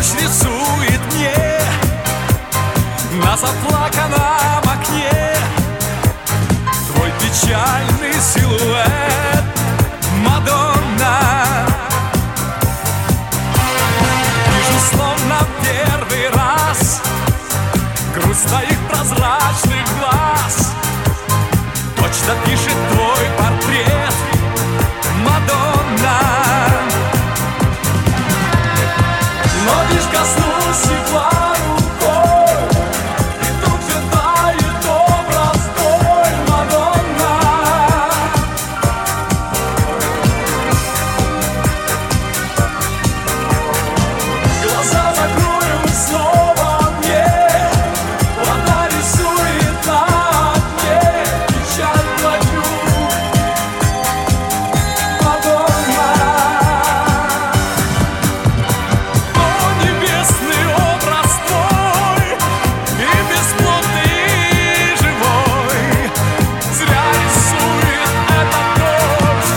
Ночь рисует мне на заплаканном окне твой печальный силуэт, Мадонна. Вижу словно первый раз грусть твоих прозрачных глаз. Точно пишет твой портрет, Мадонна. Но лишь коснусь тепла рукой, и тут же тает образ твой, Мадонна. Глаза закрою снова мне, вода рисует на окне печаль твою, Мадонна. О, небесный образ твой, и бесплотный, и живой, зря рисует этот дождь,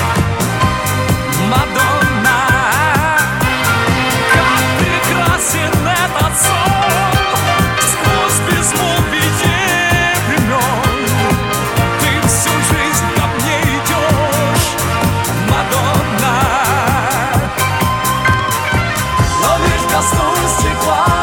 Мадонна. Как прекрасен этот сон, сквозь безмолвие времен. Ты всю жизнь ко мне идешь, Мадонна. Но лишь коснусь стекла